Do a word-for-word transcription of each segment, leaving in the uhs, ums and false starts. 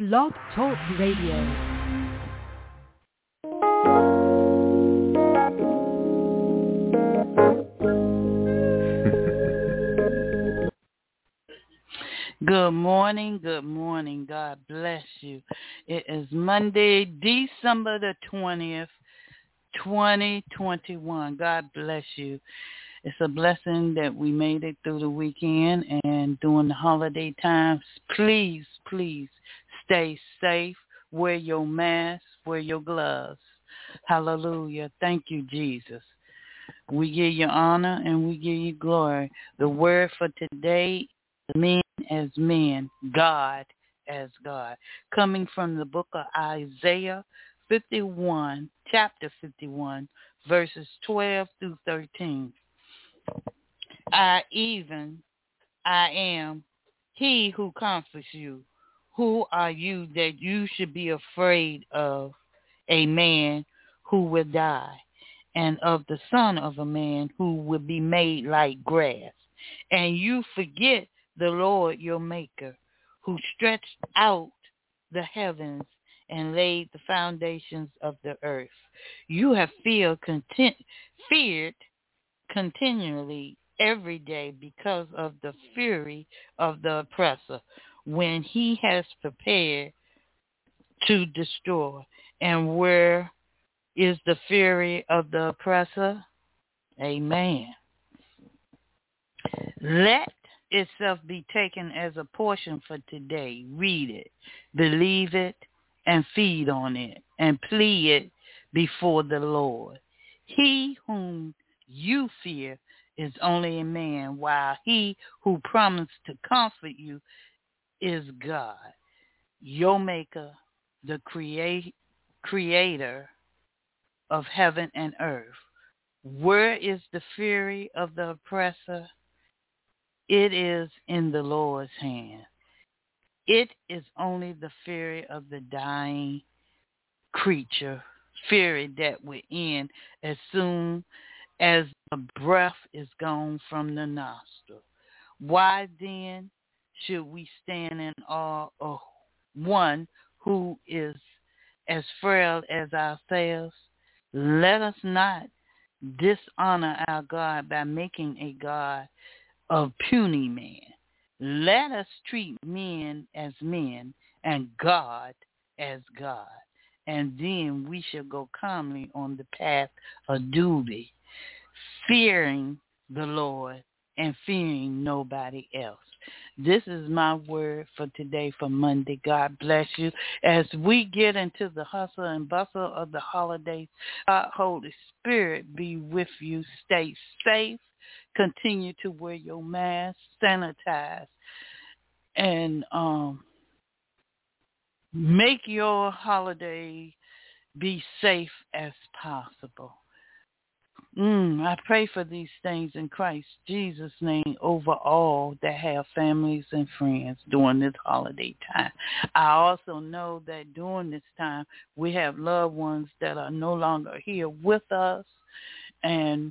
Blog Talk Radio. Good morning, good morning. God bless you. It is Monday, December the twentieth, twenty twenty-one. God bless you. It's a blessing that we made it through the weekend and during the holiday times. Please, please stay safe. Wear your mask, wear your gloves. Hallelujah. Thank you, Jesus. We give you honor and we give you glory. The word for today, men as men, God as God. Coming from the book of Isaiah fifty-one, chapter fifty-one, verses twelve through thirteen. I even, I am he who comforts you. Who are you that you should be afraid of a man who will die, and of the son of a man who will be made like grass? And you forget the Lord your maker, who stretched out the heavens and laid the foundations of the earth. You have feared, content, feared continually every day because of the fury of the oppressor, when he has prepared to destroy. And where is the fury of the oppressor? Amen. Let itself be taken as a portion for today. Read it, believe it, and feed on it, and plead it before the Lord. He whom you fear is only a man, while he who promised to comfort you is God, your maker, the create, creator of heaven and earth. Where is the fury of the oppressor? It is in the Lord's hand. It is only the fury of the dying creature, fury that will end as soon as the breath is gone from the nostril. Why then should we stand in awe of one who is as frail as ourselves? Let us not dishonor our God by making a God of puny man. Let us treat men as men and God as God, and then we shall go calmly on the path of duty, fearing the Lord and fearing nobody else. This is my word for today, for Monday. God bless you. As we get into the hustle and bustle of the holidays, God, Holy Spirit, be with you. Stay safe. Continue to wear your mask, sanitize, and um, make your holiday be safe as possible. Mm, I pray for these things in Christ Jesus' name over all that have families and friends during this holiday time. I also know that during this time we have loved ones that are no longer here with us, and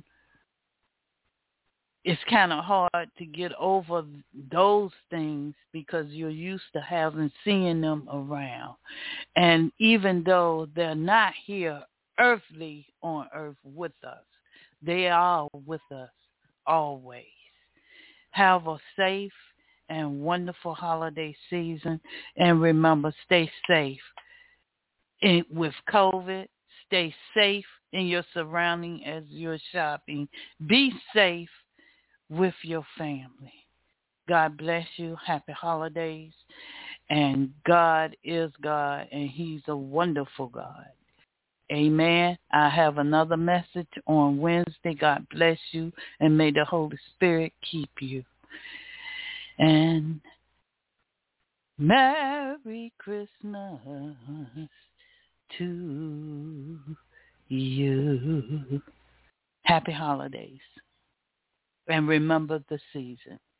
it's kind of hard to get over those things because you're used to having, seeing them around. And even though they're not here earthly on earth with us, they are with us always. Have a safe and wonderful holiday season. And remember, stay safe in, with COVID. Stay safe in your surrounding as you're shopping. Be safe with your family. God bless you. Happy holidays. And God is God, and he's a wonderful God. Amen. I have another message on Wednesday. God bless you, and may the Holy Spirit keep you. And Merry Christmas to you. Happy holidays. And remember the season.